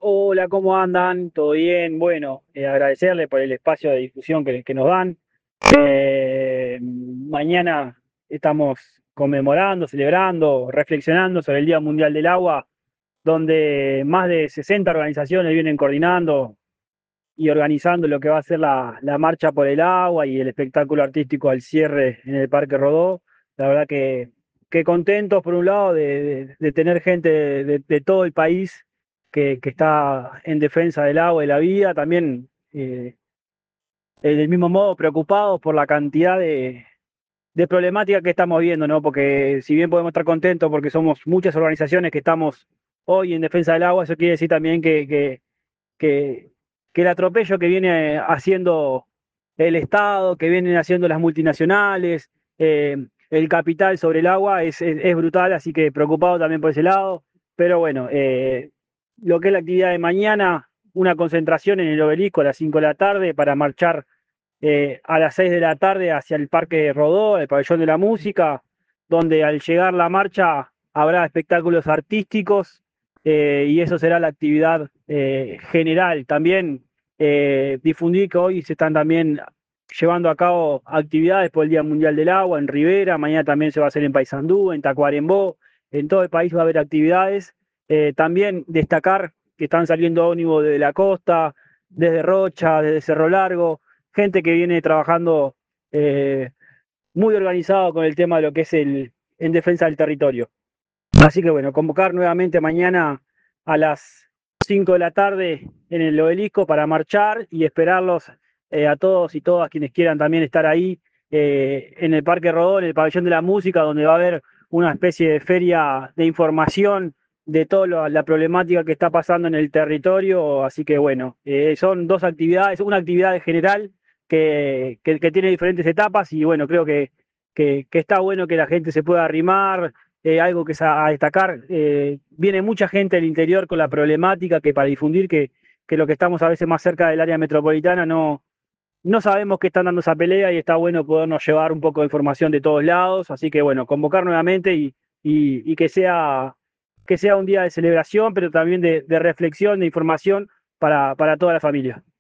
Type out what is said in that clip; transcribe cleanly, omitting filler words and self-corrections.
Hola, ¿cómo andan? ¿Todo bien? Bueno, agradecerle por el espacio de difusión que nos dan. Mañana estamos conmemorando, celebrando, reflexionando sobre el Día Mundial del Agua, donde más de 60 organizaciones vienen coordinando y organizando lo que va a ser la marcha por el agua y el espectáculo artístico al cierre en el Parque Rodó. La verdad que contentos por un lado de tener gente de todo el país que está en defensa del agua y la vida, también del mismo modo preocupados por la cantidad de problemática que estamos viendo, ¿no? Porque si bien podemos estar contentos porque somos muchas organizaciones que estamos hoy en defensa del agua, eso quiere decir también que, que el atropello que viene haciendo el Estado, que vienen haciendo las multinacionales, el capital sobre el agua es brutal, así que preocupado también por ese lado. Pero bueno, lo que es la actividad de mañana, una concentración en el obelisco a las 5 de la tarde para marchar a las 6 de la tarde hacia el Parque Rodó, el Pabellón de la Música, donde al llegar la marcha habrá espectáculos artísticos y eso será la actividad general. También difundir que hoy se están también llevando a cabo actividades por el Día Mundial del Agua en Rivera, mañana también se va a hacer en Paysandú, en Tacuarembó, en todo el país va a haber actividades. También destacar que están saliendo ómnibus desde la costa, desde Rocha, desde Cerro Largo, gente que viene trabajando eh, muy organizado con el tema de lo que es en defensa del territorio. Así que bueno, convocar nuevamente mañana a las 5 de la tarde en el obelisco para marchar y esperarlos a todos y todas quienes quieran también estar ahí en el Parque Rodó, en el Pabellón de la Música, donde va a haber una especie de feria de información de toda la problemática que está pasando en el territorio. Así que bueno, son dos actividades, una actividad general que tiene diferentes etapas y bueno, creo que está bueno que la gente se pueda arrimar, algo que es a destacar. Viene mucha gente del interior con la problemática que para difundir que lo que estamos a veces más cerca del área metropolitana no sabemos que están dando esa pelea y está bueno podernos llevar un poco de información de todos lados. Así que bueno, convocar nuevamente y que sea un día de celebración, pero también de reflexión, de información para toda la familia.